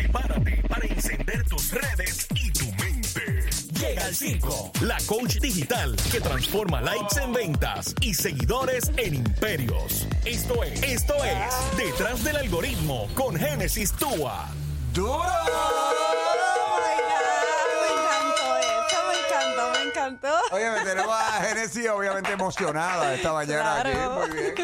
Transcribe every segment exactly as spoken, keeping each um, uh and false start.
Prepárate para encender tus redes y tu mente. Llega al circo, la coach digital que transforma likes en ventas y seguidores en imperios. Esto es, esto es Detrás del Algoritmo con Génesis Tua. ¡Duro! Oye, me tenemos a Génesis obviamente emocionada esta mañana Claro. aquí. Muy bien.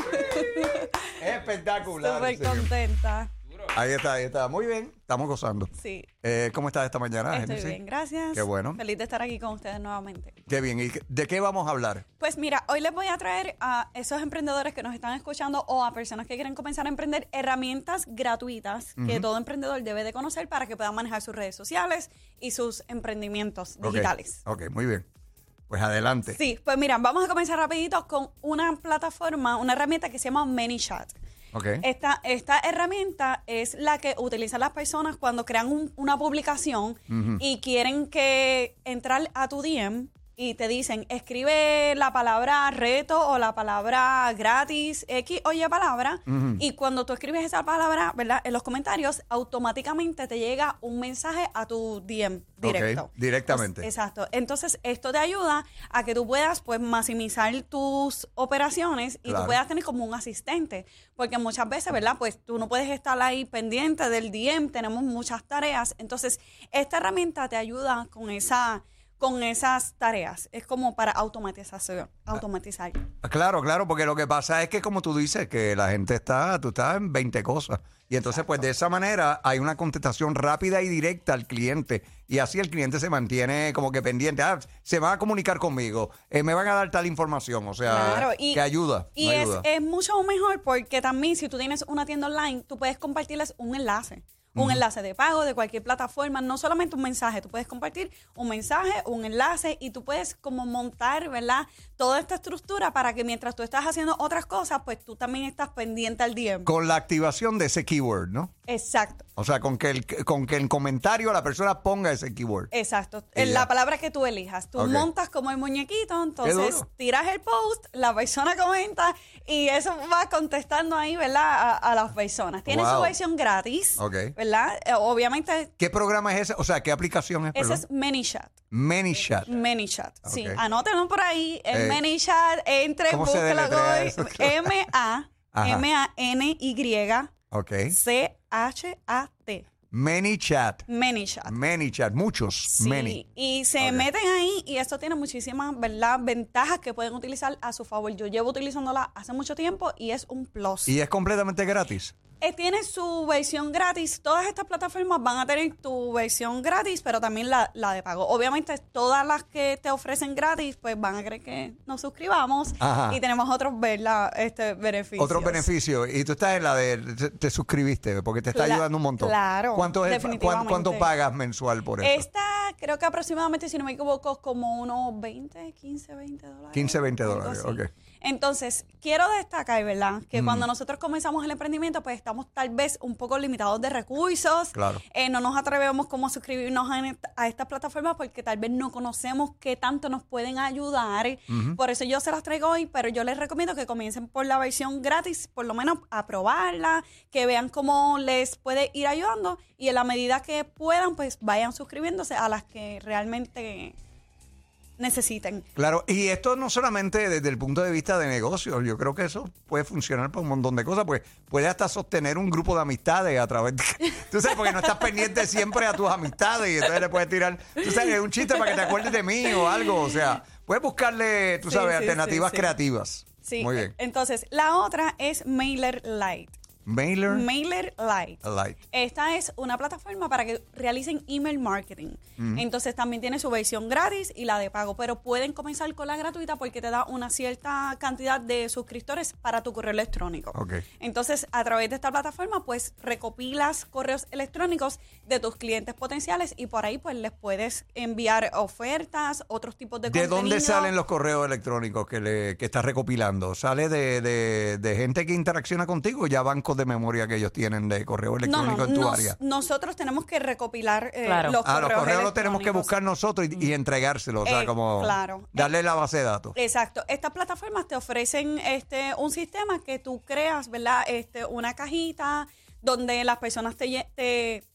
Espectacular. Súper sí. contenta. Ahí está, ahí está. Muy bien, estamos gozando. Sí. Eh, ¿Cómo estás esta mañana, Estoy Génesis? bien, gracias. Qué bueno. Feliz de estar aquí con ustedes nuevamente. Qué bien. ¿Y de qué vamos a hablar? Pues mira, hoy les voy a traer a esos emprendedores que nos están escuchando o a personas que quieren comenzar a emprender herramientas gratuitas que Ujú. todo emprendedor debe de conocer para que puedan manejar sus redes sociales y sus emprendimientos Ok, digitales. Ok, muy bien. Pues adelante. Sí, pues mira, vamos a comenzar rapidito con una plataforma, una herramienta que se llama ManyChat. Ok. Esta, esta herramienta es la que utilizan las personas cuando crean un- una publicación Ujú. y quieren que entrar a tu D M y te dicen, escribe la palabra reto o la palabra gratis, X o Y palabra, Ujú. y cuando tú escribes esa palabra, ¿verdad? En los comentarios, automáticamente te llega un mensaje a tu D M directo. Ok, directamente. Entonces, exacto. Entonces, esto te ayuda a que tú puedas, pues, maximizar tus operaciones y Claro. tú puedas tener como un asistente. Porque muchas veces, ¿verdad? Pues tú no puedes estar ahí pendiente del D M, tenemos muchas tareas. Entonces, esta herramienta te ayuda con esa, con esas tareas. Es como para automatización, automatizar. Claro, claro, porque lo que pasa es que como tú dices, que la gente está, tú estás en veinte cosas. Y entonces, pues de esa manera hay una contestación rápida y directa al cliente. Y así el cliente se mantiene como que pendiente. Ah, se van a comunicar conmigo, eh, me van a dar tal información. O sea, Claro, y- que ayuda. Y no es, ayuda. es mucho mejor porque también si tú tienes una tienda online, tú puedes compartirles un enlace. Un enlace de pago de cualquier plataforma, no solamente un mensaje, tú puedes compartir un mensaje, un enlace y tú puedes como montar, ¿verdad? Toda esta estructura para que mientras tú estás haciendo otras cosas, pues tú también estás pendiente al D M. Con la activación de ese keyword, ¿no? Exacto. O sea, con que el, con que el comentario la persona ponga ese keyword. Exacto. Y En ya. la palabra que tú elijas. Tú Ok. montas como el muñequito, entonces duro. tiras el post, la persona comenta y eso va contestando ahí, ¿verdad? A, a las personas. Tiene Wow. su versión gratis, Ok. ¿verdad? Eh, obviamente, ¿Qué programa es ese? O sea, ¿qué aplicación es? ese Perdón. es ManyChat. ManyChat. ManyChat, sí. Ok. Anótenlo por ahí. El Eh, ManyChat, entre, ¿cómo se búsquelo. deletrea eso? M-A, Ajá. M-A-N-Y, Ok. C-H-A-T. ManyChat. ManyChat. ManyChat. Muchos. Sí, Many. y se Ok. meten ahí y esto tiene muchísimas, ¿verdad? Ventajas que pueden utilizar a su favor. Yo llevo utilizándola hace mucho tiempo y es un plus. Y es completamente gratis. Eh, tiene su versión gratis. Todas estas plataformas van a tener tu versión gratis, pero también la, la de pago. Obviamente, todas las que te ofrecen gratis, pues van a querer que nos suscribamos Ajá. y tenemos otros, ¿verdad? Este, beneficios. Otros beneficios. Y tú estás en la de. Te, te suscribiste porque te está Cla- ayudando un montón. claro, ¿Cuánto, es, cuán- definitivamente. ¿Cuánto pagas mensual por eso? Esta, creo que aproximadamente, si no me equivoco, como unos veinte, quince, veinte dólares. quince, veinte algo dólares, así. ok. Entonces, quiero destacar, ¿verdad? Que Mm. cuando nosotros comenzamos el emprendimiento, pues estamos tal vez un poco limitados de recursos. Claro. Eh, no nos atrevemos como a suscribirnos a, esta- a estas plataformas porque tal vez no conocemos qué tanto nos pueden ayudar. Por eso yo se las traigo hoy, pero yo les recomiendo que comiencen por la versión gratis, por lo menos a probarla, que vean cómo les puede ir ayudando y en la medida que puedan, pues vayan suscribiéndose a las que realmente necesiten. Claro, y esto no solamente desde el punto de vista de negocios, yo creo que eso puede funcionar para un montón de cosas, pues puede hasta sostener un grupo de amistades a través de... Tú sabes, porque no estás pendiente siempre a tus amistades y entonces le puedes tirar, tú sabes, es un chiste para que te acuerdes de mí o algo, o sea, puedes buscarle, tú Sí, sabes, sí, alternativas sí, sí. creativas. Sí. Muy bien. Entonces, la otra es MailerLite. Mailer MailerLite. Lite. Esta es una plataforma para que realicen email marketing. Entonces también tiene su versión gratis y la de pago, pero pueden comenzar con la gratuita porque te da una cierta cantidad de suscriptores para tu correo electrónico. Ok. Entonces, a través de esta plataforma, pues recopilas correos electrónicos de tus clientes potenciales y por ahí pues les puedes enviar ofertas, otros tipos de ¿De contenido. dónde salen los correos electrónicos que, le, que estás recopilando? ¿Sale de, de, de gente que interacciona contigo o ya bancos de memoria que ellos tienen de correo No, electrónico no, en tu nos- área? nosotros tenemos que recopilar eh, Claro. los Ah, correos los correos los tenemos que electrónicos. buscar nosotros y, y entregárselos, o sea, Eh, como claro. darle la base de datos. Exacto. Estas plataformas te ofrecen este un sistema que tú creas, ¿verdad? Este, una cajita donde las personas te, lle- te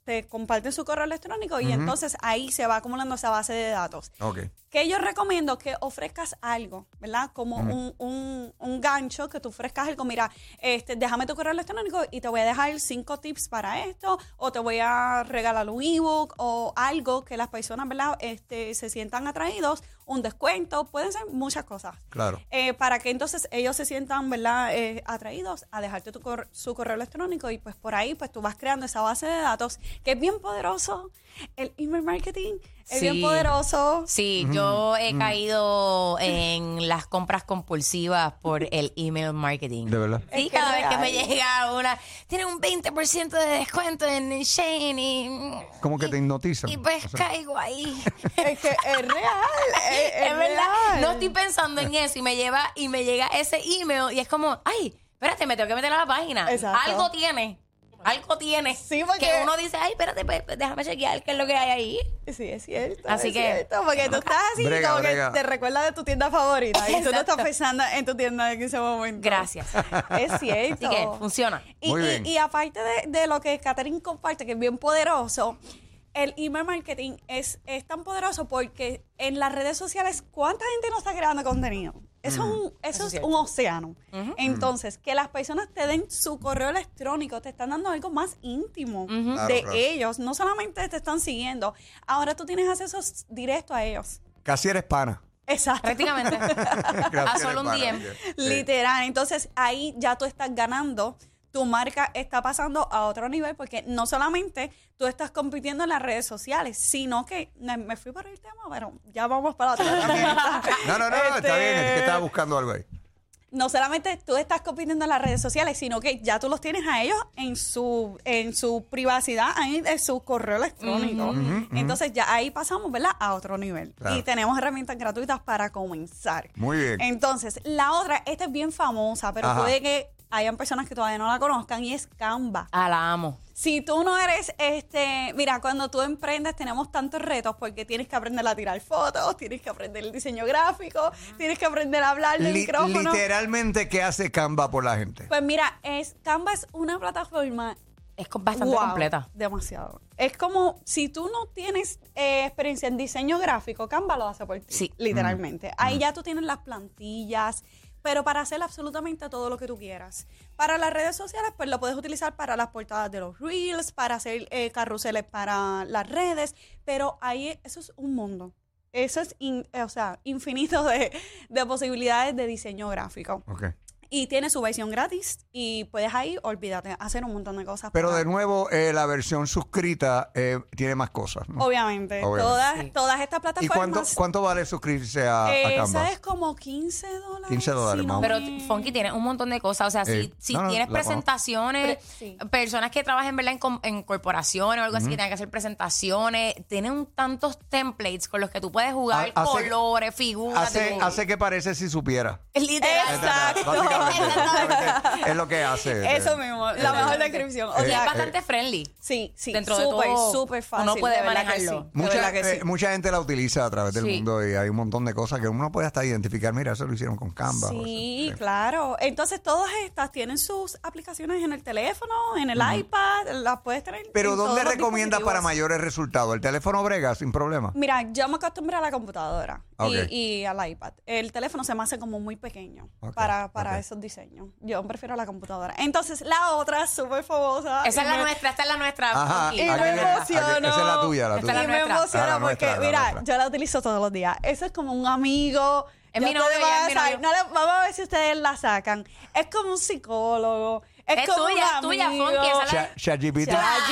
te comparten su correo electrónico y uh-huh. entonces ahí se va acumulando esa base de datos. Okay. Que yo recomiendo que ofrezcas algo, ¿verdad? Como uh-huh. un, un, un gancho, que tú ofrezcas algo. Mira, este, déjame tu correo electrónico y te voy a dejar cinco tips para esto, o te voy a regalar un ebook o algo que las personas, ¿verdad? Este, se sientan atraídos, un descuento, pueden ser muchas cosas. Claro. Eh, para que entonces ellos se sientan, ¿verdad? Eh, atraídos a dejarte tu cor- su correo electrónico y pues por ahí pues tú vas creando esa base de datos que es bien poderoso. El email marketing es sí. bien poderoso. Sí, yo he caído en las compras compulsivas por el email marketing. ¿De verdad? Sí, Es que cada es vez que me real. llega una, tiene un veinte por ciento de descuento en Shane y... Como que te hipnotizan. Y pues O sea, caigo ahí. Es que es real. Es, es Es verdad. real. No estoy pensando en eso y me lleva y me llega ese email y es como, ay, espérate, me tengo que meter a la página. Exacto. Algo tiene. Algo tiene. Sí, porque- Que uno dice, ay, espérate, pues, déjame chequear qué es lo que hay ahí. Sí, es cierto. Así es que- cierto, porque tú estás así Brega, como brega. que te recuerdas de tu tienda favorita y tú no Exacto. estás pensando en tu tienda en ese momento. Gracias. Es cierto. Así que funciona. Y, Muy y- bien. y aparte de, de lo que Catherine comparte, que es bien poderoso, el email marketing es, es tan poderoso porque en las redes sociales, ¿cuánta gente no está creando contenido? Eso, es, un, eso Eso es es cierto. un océano. Entonces, que las personas te den su correo electrónico, te están dando algo más íntimo Claro, de claro. ellos. No solamente te están siguiendo, ahora tú tienes acceso directo a ellos. Casi eres pana. Exacto. Prácticamente. Casi A eres solo un pana, D M. sí. Literal. Entonces, ahí ya tú estás ganando. Tu marca está pasando a otro nivel porque no solamente tú estás compitiendo en las redes sociales, sino que me, me fui por el tema, pero ya vamos para la otra herramienta. No, no, no, no, está Este, bien. Es que estaba buscando algo ahí. No solamente tú estás compitiendo en las redes sociales, sino que ya tú los tienes a ellos en su en su privacidad, ahí en su correo electrónico. Entonces ya ahí pasamos, ¿verdad? A otro nivel. Claro. Y tenemos herramientas gratuitas para comenzar. Muy bien. Entonces, la otra, esta es bien famosa, pero Ajá. puede que hayan personas que todavía no la conozcan y es Canva. Ah, la amo. Si tú no eres, este, mira, cuando tú emprendes tenemos tantos retos porque tienes que aprender a tirar fotos, tienes que aprender el diseño gráfico, tienes que aprender a hablar del Li- micrófono. literalmente, ¿qué hace Canva por la gente? Pues mira, es, Canva es una plataforma Es con- bastante wow, completa. demasiado. Es como si tú no tienes eh, experiencia en diseño gráfico, Canva lo hace por ti, Sí. literalmente. Ahí ya tú tienes las plantillas, pero para hacer absolutamente todo lo que tú quieras. Para las redes sociales, pues lo puedes utilizar para las portadas de los reels, para hacer eh, carruseles para las redes, pero ahí eso es un mundo. Eso es, in- o sea, infinito de, de posibilidades de diseño gráfico. Ok. Y tiene su versión gratis y puedes ahí, olvídate, hacer un montón de cosas. Pero para- de nuevo, eh, la versión suscrita eh, tiene más cosas, ¿no? Obviamente, Obviamente. Todas, Sí. todas estas ¿Y plataformas. cuánto, cuánto vale suscribirse a, a Esa Canva? es como quince dólares. quince dólares, si más o no Pero me- Funky tiene un montón de cosas. O sea, Eh, si, si no, no, tienes la conozco. presentaciones, Pre- sí. personas que trabajen ¿verdad? En, com- en corporaciones o algo así que tengan que hacer presentaciones, tienen un- tantos templates con los que tú puedes jugar, Ha- hace- colores, figuras. Hace, tipo- hace que parece si supiera. Literal. Exacto. Básicamente, básicamente es lo que hace. Eso mismo, la mejor descripción. O Y sea, es bastante friendly. sí, sí, dentro de súper, todo, súper fácil. uno puede de verdad que manejarlo. sí, de Mucha, verdad que eh, sí. mucha gente la utiliza a través del Sí. mundo y hay un montón de cosas que uno puede hasta identificar. Mira, eso lo hicieron con Canva. o Sí, eso. claro. Entonces, todas estas tienen sus aplicaciones en el teléfono, en el iPad, las puedes tener. Pero en ¿dónde todos los recomiendas para dispositivos. mayores resultados? ¿El teléfono brega sin problema? Mira, yo me acostumbré a la computadora Ok. y, y al iPad. El teléfono se me hace como muy pequeño Ok, para, para ok. esos diseños. Yo prefiero la computadora. Entonces, la otra, súper famosa. Esa es y la me- nuestra, esta es la nuestra. Ajá. Funky. Y Aquí me viene- emociono. aquí- esa es la tuya, la Esta tuya. es Y la me nuestra. emociona Ah, la porque, nuestra, la mira, nuestra. yo la utilizo todos los días. Eso es como un amigo. Es Ya mi novio, ustedes ya van es a mi saber- novio. no le- vamos a ver si ustedes la sacan. Es como un psicólogo. Es, Es como tuya, un es tuya, amigo. Funky, esa es la- Cha- ChatGPT.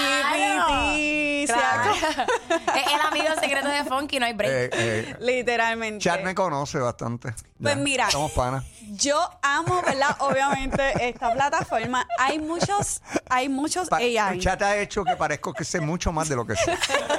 ChatGPT. se Claro. ha- Es el amigo secreto de Funky, no hay break. Eh, eh, Literalmente. Chat me conoce bastante. Pues Ya, mira. Somos panas. Yo amo, ¿verdad? Obviamente, esta plataforma. Hay muchos, hay muchos Pa- A I. Chat ha hecho que parezco que sé mucho más de lo que sé.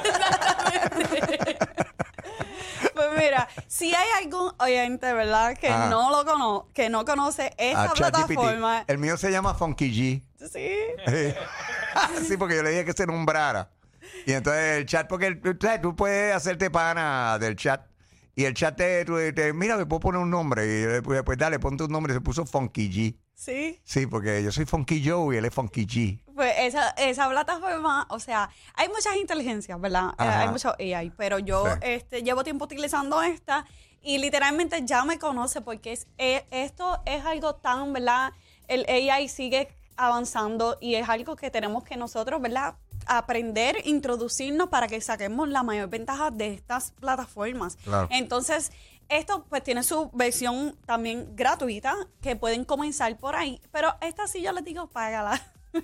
Pues mira, si hay algún oyente, ¿verdad? Que Ajá. no lo conoce, que no conoce esta A ChatGPT. plataforma. El mío se llama Funky G. Sí. Sí, porque yo le dije que se nombrara. Y entonces el chat, porque el- tú sabes, tú puedes hacerte pana del chat. Y el chat te, tú- te- mira, me puedo poner un nombre. Y después, pues dale, ponte un nombre. Se puso Funky G. Sí. Sí, porque yo soy Funky Joe y él es Funky G. Pues esa, esa plataforma, o sea, hay muchas inteligencias, ¿verdad? Eh, Ajá. hay mucho A I, pero yo Sí. este, llevo tiempo utilizando esta y literalmente ya me conoce porque es, eh, esto es algo tan, ¿verdad? El A I sigue avanzando y es algo que tenemos que nosotros, ¿verdad? Aprender, introducirnos para que saquemos la mayor ventaja de estas plataformas. Claro. Entonces, esto pues tiene su versión también gratuita, que pueden comenzar por ahí, pero esta sí yo les digo, págala.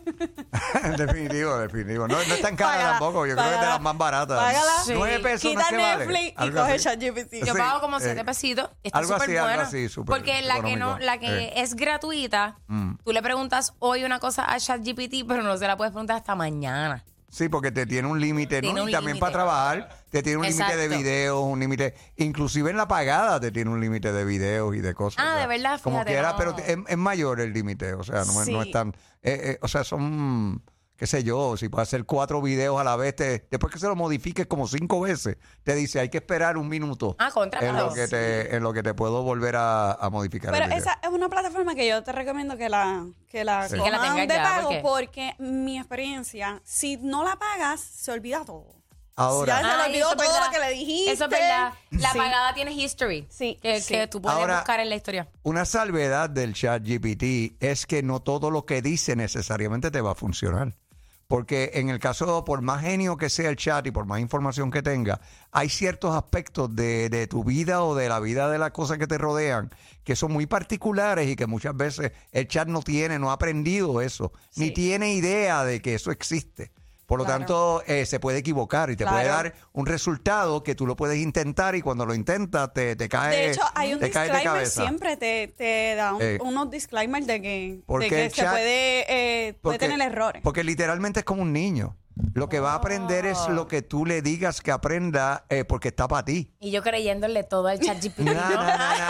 definitivo, definitivo. No, no es tan cara Págala, tampoco. Yo creo que es de págala, las más baratas. págala. Sí. Nueve pesos Quita más que vale. Netflix y Algo coge así. ChatGPT. Yo Sí, pago como eh, siete pesitos. Está algo súper así, algo bueno. así, súper porque la que no, económico. la que Eh. es gratuita, Mm. tú le preguntas hoy una cosa a ChatGPT, pero no se la puedes preguntar hasta mañana. Sí, porque te tiene un límite, Tiene ¿no? un Y también límite. para trabajar te tiene un límite de Exacto. videos, un límite, inclusive en la pagada te tiene un límite de videos y de cosas. Ah, o sea, de verdad, Como fíjate, quiera, no. pero es, es mayor el límite, o sea, no, es- no Sí. es tan, eh, eh, o sea, son, qué sé yo, si puedes hacer cuatro videos a la vez, te- después que se lo modifiques como cinco veces, te dice hay que esperar un minuto Ah, contra, en claro. lo que te, en lo que te puedo volver a, a modificar Pero el video. esa es una plataforma que yo te recomiendo que la que la Sí. cojan Que la tengas de ya, pago porque- porque mi experiencia, si no la pagas, se olvida todo. Ahora, Ya se le Ay, olvidó eso es todo verdad. lo que le dijiste. Eso es verdad. La Sí. pagada tiene history. Sí, Que, sí. que tú puedes Ahora- buscar en la historia. una salvedad del chat G P T es que no todo lo que dice necesariamente te va a funcionar. Porque en el caso, por más genio que sea el chat y por más información que tenga, hay ciertos aspectos de, de tu vida o de la vida de las cosas que te rodean que son muy particulares y que muchas veces el chat no tiene, no ha aprendido eso, ni Sí. tiene idea de que eso existe. Por lo Claro. tanto, eh, se puede equivocar y te Claro. puede dar un resultado que tú lo puedes intentar y cuando lo intentas te, te cae De hecho, hay un te caes de disclaimer, cabeza. siempre te, te da un- Eh. unos disclaimers de que, Porque de que el se chat- puede, eh, puede Porque- tener errores. Porque literalmente es como un niño. Lo que va a aprender es lo que tú le digas que aprenda eh, porque está para ti. Y yo creyéndole todo al ChatGPT. No, no, no, no,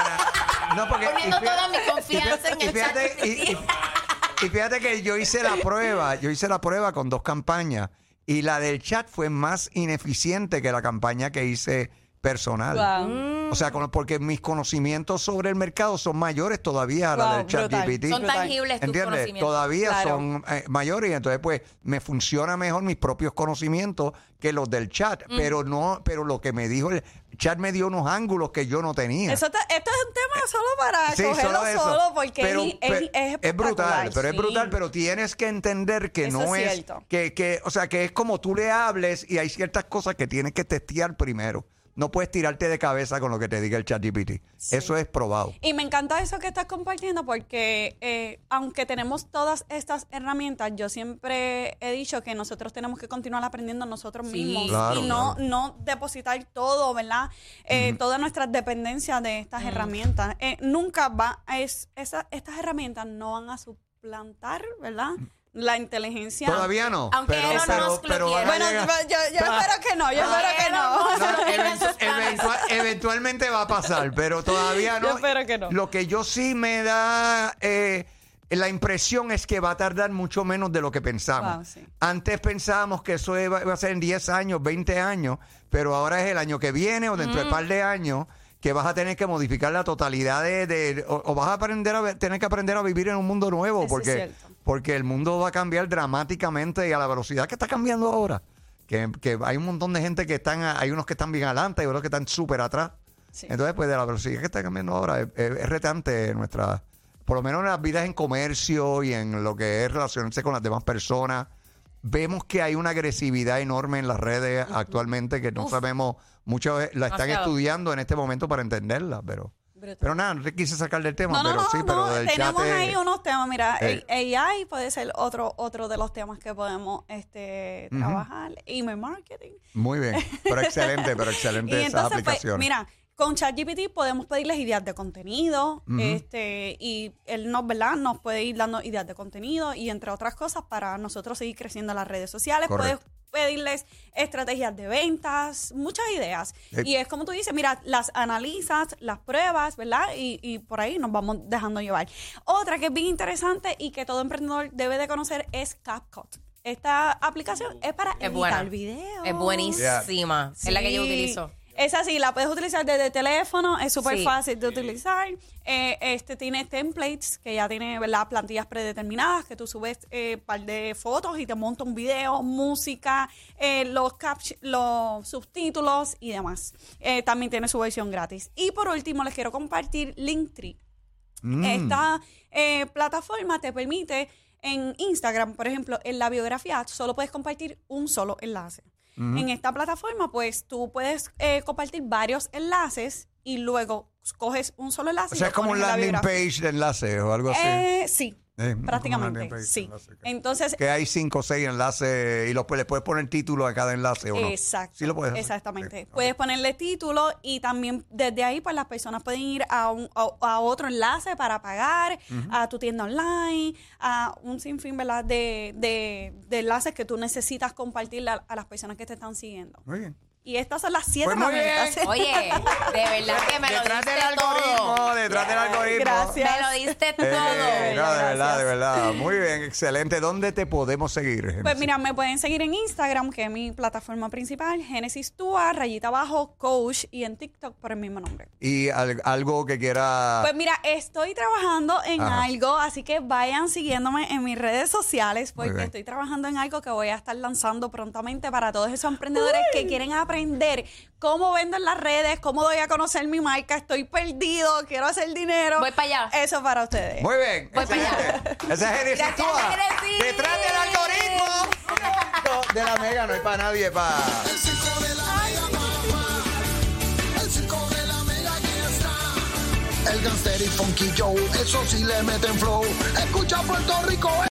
no. No, porque, Poniendo y fíjate- toda mi confianza y en el fíjate- ChatGPT. y- y- y fíjate que yo hice la prueba, yo hice la prueba con dos campañas y la del chat fue más ineficiente que la campaña que hice personal. Wow. O sea, con- porque mis conocimientos sobre el mercado son mayores todavía a la Wow, del chat brutal. G P T. Son tangibles tus ¿Entiendes? conocimientos. Todavía Claro. son eh, mayores y entonces pues me funciona mejor mis propios conocimientos que los del chat, pero no, pero lo que me dijo el chat me dio unos ángulos que yo no tenía. Eso te- esto es un tema solo para Sí, cogerlo solo solo, eso. porque Pero, es, pe- es, es es brutal, espectacular, pero es sí. brutal, pero tienes que entender que Eso no es es, cierto. que, que, o sea, que es como tú le hables y hay ciertas cosas que tienes que testear primero. No puedes tirarte de cabeza con lo que te diga el chat G P T. Eso es probado. Y me encanta eso que estás compartiendo porque eh, aunque tenemos todas estas herramientas, yo siempre he dicho que nosotros tenemos que continuar aprendiendo nosotros Sí. mismos Claro, y no, claro. no depositar todo, ¿verdad? Eh, Todas nuestras dependencias de estas herramientas. Eh, nunca va, es, esa, estas herramientas no van a suplantar, ¿verdad? La inteligencia. Todavía no. Aunque pero, Elon pero, Musk lo pero van a Bueno, llegar- yo, yo espero que no, yo espero que no. Elon Musk No, lo tiene en eventu- sus planes. eventual- eventualmente va a pasar, pero todavía no. Yo espero que no. Lo que yo sí me da eh, la impresión es que va a tardar mucho menos de lo que pensamos. Wow, sí. Antes pensábamos que eso iba, iba a ser en diez años, veinte años, pero ahora es el año que viene o dentro de un par de años que vas a tener que modificar la totalidad de... de- o, o vas a aprender a ver- tener que aprender a vivir en un mundo nuevo Eso es porque, cierto. porque el mundo va a cambiar dramáticamente y a la velocidad que está cambiando ahora. Que, que hay un montón de gente que están, a- hay unos que están bien adelante y otros que están súper atrás. Sí. Entonces, pues de la velocidad que está cambiando ahora, es, es- es retante nuestra, por lo menos en las vidas en comercio y en lo que es relacionarse con las demás personas. Vemos que hay una agresividad enorme en las redes actualmente que no Uf. sabemos, muchos la están Demasiado. estudiando en este momento para entenderla, pero... Brutal. Pero nada, no te quise sacar del tema, No, no, pero no, sí, pero no, del tenemos chat es- ahí unos temas, mira, Eh. el A I puede ser otro otro de los temas que podemos este Ujú. trabajar, email marketing. Muy bien, pero excelente, pero excelente Y esas entonces, pues, aplicaciones. mira, con ChatGPT podemos pedirles ideas de contenido, Ujú. este, y él nos, ¿verdad? Nos puede ir dando ideas de contenido y entre otras cosas para nosotros seguir creciendo en las redes sociales. Correcto. Puedes pedirles estrategias de ventas, muchas ideas. Eh. Y es como tú dices, mira, las analizas, las pruebas, ¿verdad? Y, y por ahí nos vamos dejando llevar. Otra que es bien interesante y que todo emprendedor debe de conocer es CapCut. Esta aplicación es para Es editar buena. videos. Es buenísima. Es la que yo Sí. utilizo. Es así, la puedes utilizar desde teléfono, es súper Sí. fácil de utilizar. Eh, este tiene templates que ya tiene, ¿verdad? Plantillas predeterminadas que tú subes un eh, par de fotos y te monta un video, música, eh, los, caption, los subtítulos y demás. Eh, también tiene su versión gratis. Y por último, les quiero compartir Linktree. Mm. Esta eh, plataforma te permite en Instagram, por ejemplo, en la biografía solo puedes compartir un solo enlace. Uh-huh. En esta plataforma, pues tú puedes eh, compartir varios enlaces y luego coges un solo enlace. O sea, es como un landing page de enlaces o algo así. Eh, sí. Eh, prácticamente, sí. Enlace, que, Entonces, que hay cinco o seis enlaces y los, le puedes poner título a cada enlace, ¿o no? Exacto. Sí lo puedes hacer. Exactamente. Sí. Puedes ponerle título y también desde ahí pues las personas pueden ir a, un, a, a otro enlace para pagar, uh-huh. a tu tienda online, a un sinfín, ¿verdad? De, de, de enlaces que tú necesitas compartir a, a las personas que te están siguiendo. Muy bien. Y estas son las siete pues muy herramientas. bien. Oye, de verdad que me detrás lo del diste algoritmo, todo. detrás del algoritmo. Gracias. Me lo diste todo. Eh, no, de verdad, Gracias. de verdad. Muy bien, excelente. ¿Dónde te podemos seguir, Génesis? Pues mira, me pueden seguir en Instagram, que es mi plataforma principal, Génesis Tua, rayita abajo, coach, y en TikTok por el mismo nombre. Y al, algo que quiera... Pues mira, estoy trabajando en Ajá. algo, así que vayan siguiéndome en mis redes sociales, Muy porque bien. estoy trabajando en algo que voy a estar lanzando prontamente para todos esos emprendedores Uy. que quieren aprender cómo vendo en las redes, cómo doy a conocer mi marca, estoy perdido, quiero hacer dinero. Voy para allá. Eso para ustedes. Muy bien. Voy para excelente. Esa es Génesis Gracias, Tua. Génesis. Detrás del algoritmo de la Mega, no hay para nadie, para... El circo de la Mega, papá. El circo de la Mega, aquí está. El Gangster y Funky Joe, eso sí le meten flow. Escucha Puerto Rico.